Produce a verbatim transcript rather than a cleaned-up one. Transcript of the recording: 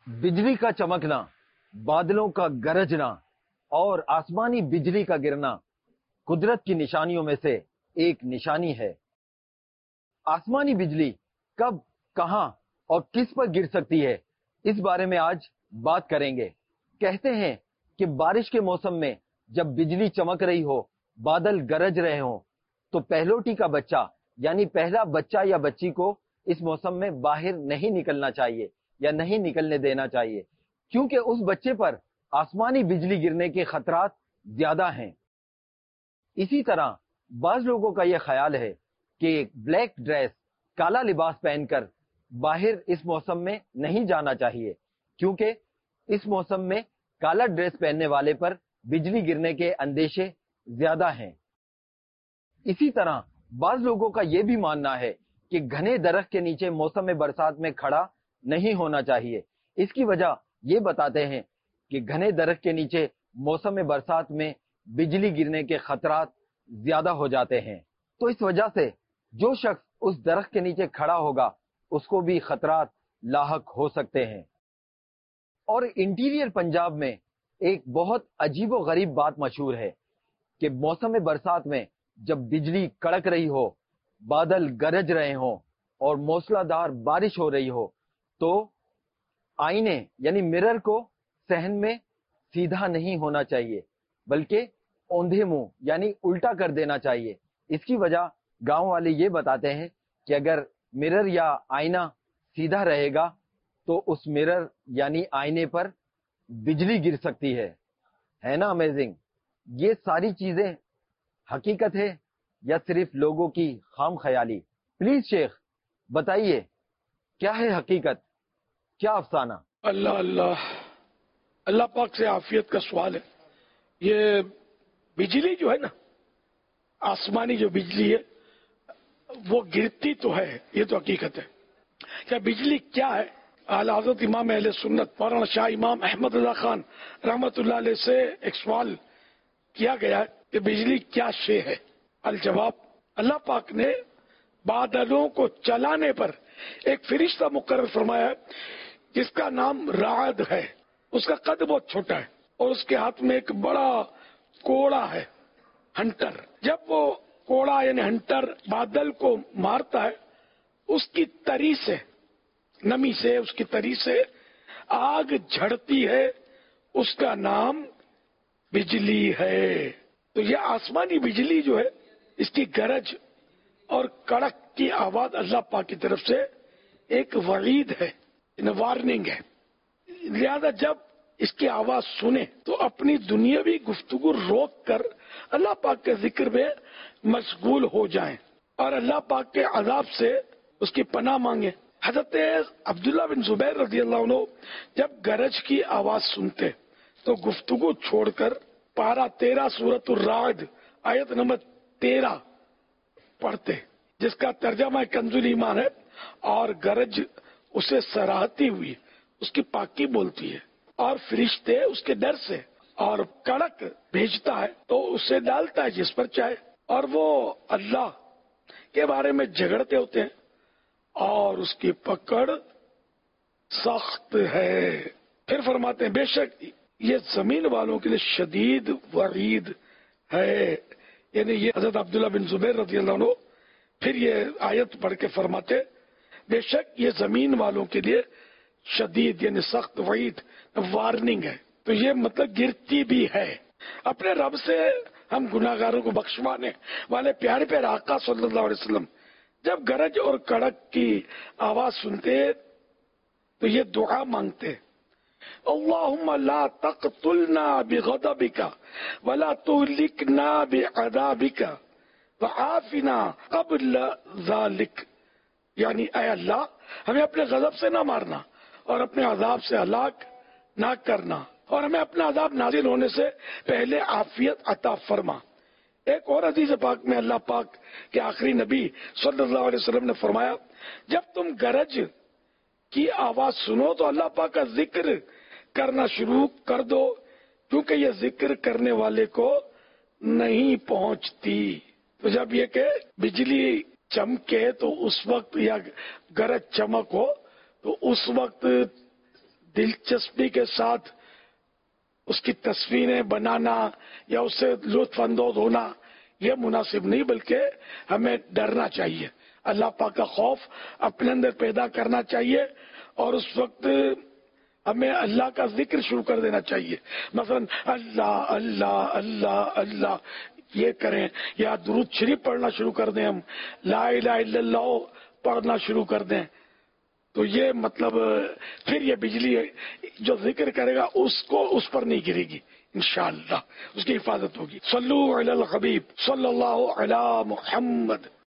बिजली का चमकना, बादलों का गरजना और आसमानी बिजली का गिरना कुदरत की निशानियों में से एक निशानी है। आसमानी बिजली कब, कहां और किस पर गिर सकती है, इस बारे में आज बात करेंगे। कहते हैं कि बारिश के मौसम में जब बिजली चमक रही हो, बादल गरज रहे हो, तो पहलोटी का बच्चा यानी पहला बच्चा या बच्ची को इस मौसम में बाहर नहीं निकलना चाहिए या नहीं निकलने देना चाहिए, क्योंकि उस बच्चे पर आसमानी बिजली गिरने के खतरात ज्यादा हैं। इसी तरह बाज लोगों का यह ख्याल है कि ब्लैक ड्रेस, काला लिबास पहनकर बाहर इस मौसम में नहीं जाना चाहिए, क्योंकि इस मौसम में काला ड्रेस पहनने वाले पर बिजली गिरने के अंदेशे ज्यादा हैं। इसी तरह बाज लोगों का यह भी मानना है कि घने दरख्त के नीचे मौसम में बरसात में खड़ा नहीं होना चाहिए। इसकी वजह ये बताते हैं कि घने दरख्त के नीचे मौसम में बरसात में बिजली गिरने के खतरात ज्यादा हो जाते हैं। तो इस वजह से जो शख्स उस दरख्त के नीचे खड़ा होगा उसको भी खतरात लाहक हो सकते हैं। और इंटीरियर पंजाब में एक बहुत अजीबो गरीब बात मशहूर है कि मौसम में बरसात में जब बिजली कड़क रही हो, बादल गरज रहे हो और मूसलाधार बारिश हो रही हो, तो आईने यानी मिरर को सहन में सीधा नहीं होना चाहिए, बल्कि औंधे मुंह यानी उल्टा कर देना चाहिए। इसकी वजह गांव वाले ये बताते हैं कि अगर मिरर या आईना सीधा रहेगा तो उस मिरर यानी आईने पर बिजली गिर सकती है। है ना अमेजिंग? ये सारी चीजें हकीकत है या सिर्फ लोगों की खाम ख्याली? प्लीज शेख बताइए, क्या है हकीकत, क्या अफसाना? अल्लाह अल्लाह अल्लाह पाक से आफियत का सवाल है। ये बिजली जो है ना, आसमानी जो बिजली है वो गिरती तो है, ये तो हकीकत है। क्या बिजली क्या है? आला हज़रत इमाम अहले सुन्नत मौलाना शाह इमाम अहमद रज़ा खान रहमतुल्लाह अलैह से एक सवाल किया गया है कि बिजली क्या शे है। अल जवाब, अल्लाह पाक ने बादलों को चलाने पर एक फरिश्ता मुकर्रर फरमाया है जिसका नाम राद है। उसका कद बहुत छोटा है और उसके हाथ में एक बड़ा कोड़ा है, हंटर। जब वो कोड़ा यानी हंटर बादल को मारता है, उसकी तरी से, नमी से, उसकी तरी से आग झड़ती है, उसका नाम बिजली है। तो ये आसमानी बिजली जो है, इसकी गरज और कड़क की आवाज अल्लाह पाक की तरफ से एक वईद है, वार्निंग है। लिहाजा जब इसकी आवाज सुने तो अपनी दुनियावी गुफ्तगू रोक कर अल्लाह पाक के जिक्र में मशगूल हो जाएं और अल्लाह पाक के अजाब से उसकी पनाह मांगे। हजरत अब्दुल्ला बिन जुबैर रज़ी अल्लाह अन्हु जब गरज की आवाज सुनते तो गुफ्तगू छोड़कर पारा तेरह सूरत उर-राद आयत नंबर तेरह पढ़ते, जिसका तर्जमा कंजुल ईमान है। और गरज उसे सराहती हुई उसकी पाकी बोलती है और फरिश्ते उसके डर से, और कड़क भेजता है तो उसे डालता है जिस पर चाहे। और वो अल्लाह के बारे में झगड़ते होते हैं और उसकी पकड़ सख्त है। फिर फरमाते हैं, बेशक ये जमीन वालों के लिए शदीद वईद है। यानी ये हजरत अब्दुल्ला बिन जुबैर रज़ी अल्लाह अन्हु फिर ये आयत पढ़ के फरमाते, बेशक ये जमीन वालों के लिए शदीद यानी सख्त वईद, वार्निंग है। तो ये मतलब गिरती भी है। अपने रब से हम गुनाहगारों को बख्शवाने वाले प्यारे प्यारे आका सल्लल्लाहु अलैहि वसल्लम जब गरज और कड़क की आवाज सुनते तो ये दुआ मांगते, अल्लाहुम्मा ला तक़तुलना बिग़ज़बिका वला तुहलिकना बिअज़ाबिका वआफ़िना क़ब्ल ज़ालिक। यानी ऐ अल्लाह, हमें अपने गजब से ना मारना और अपने अजाब से हलाक ना करना, और हमें अपना अजाब नाजिल होने से पहले आफियत अता फरमा। एक और हदीस पाक में अल्लाह पाक के आखिरी नबी सल्लल्लाहु अलैहि वसल्लम ने फरमाया, जब तुम गरज की आवाज सुनो तो अल्लाह पाक का जिक्र करना शुरू कर दो, क्योंकि ये जिक्र करने वाले को नहीं पहुंचती। तो जब ये के बिजली चमके तो उस वक्त, या गरज चमक हो तो उस वक्त دلچسپی کے ساتھ اس کی تصویریں بنانا یا اس سے لطف اندوز ہونا یہ مناسب نہیں، بلکہ ہمیں ڈرنا چاہیے، اللہ پاک کا خوف اپنے اندر پیدا کرنا چاہیے، اور اس وقت ہمیں اللہ کا ذکر شروع کر دینا چاہیے، مثلا اللہ اللہ اللہ اللہ یہ کریں، یا درود شریف پڑھنا شروع کر دیں، ہم لا الہ الا اللہ پڑھنا شروع کر دیں، تو یہ مطلب پھر یہ بجلی جو ذکر کرے گا اس کو اس پر نہیں گرے گی، انشاءاللہ اس کی حفاظت ہوگی۔ صلو علی الحبیب صلی اللہ علی محمد۔